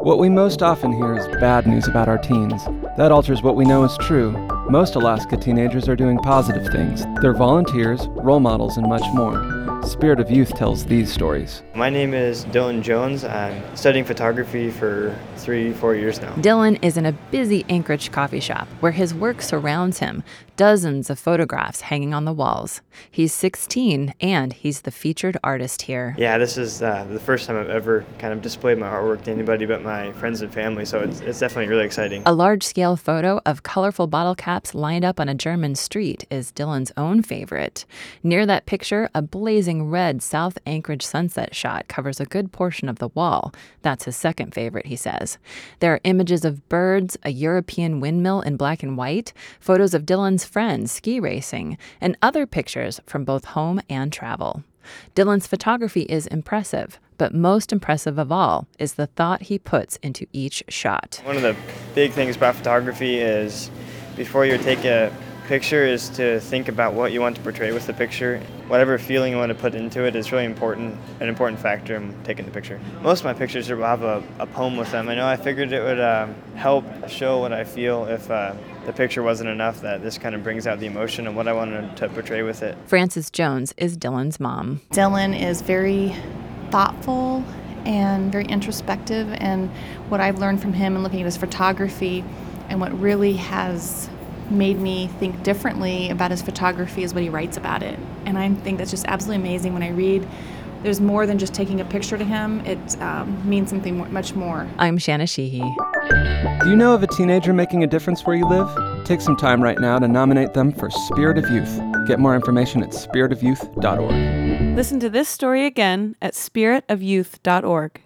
What we most often hear is bad news about our teens. That alters what we know is true. Most Alaska teenagers are doing positive things. They're volunteers, role models, and much more. Spirit of Youth tells these stories. My name is Dylan Jones. I'm studying photography for 3-4 years now. Dylan is in a busy Anchorage coffee shop where his work surrounds him, dozens of photographs hanging on the walls. He's 16 and he's the featured artist here. Yeah, this is the first time I've ever kind of displayed my artwork to anybody but my friends and family, so it's definitely really exciting. A large-scale photo of colorful bottle caps lined up on a German street is Dylan's own favorite. Near that picture, a blazing red South Anchorage sunset shot covers a good portion of the wall. That's his second favorite, he says. There are images of birds, a European windmill in black and white, photos of Dylan's friends ski racing, and other pictures from both home and travel. Dylan's photography is impressive, but most impressive of all is the thought he puts into each shot. One of the big things about photography is before you take a picture is to think about what you want to portray with the picture. Whatever feeling you want to put into it is really important, an important factor in taking the picture. Most of my pictures will have a poem with them. I know I figured it would help show what I feel if the picture wasn't enough, that this kind of brings out the emotion and what I wanted to portray with it. Frances Jones is Dylan's mom. Dylan is very thoughtful and very introspective, and what I've learned from him and looking at his photography and what really has made me think differently about his photography is what he writes about it. And I think that's just absolutely amazing. When I read, there's more than just taking a picture to him. It means something much more. I'm Shanna Sheehy. Do you know of a teenager making a difference where you live? Take some time right now to nominate them for Spirit of Youth. Get more information at spiritofyouth.org. Listen to this story again at spiritofyouth.org.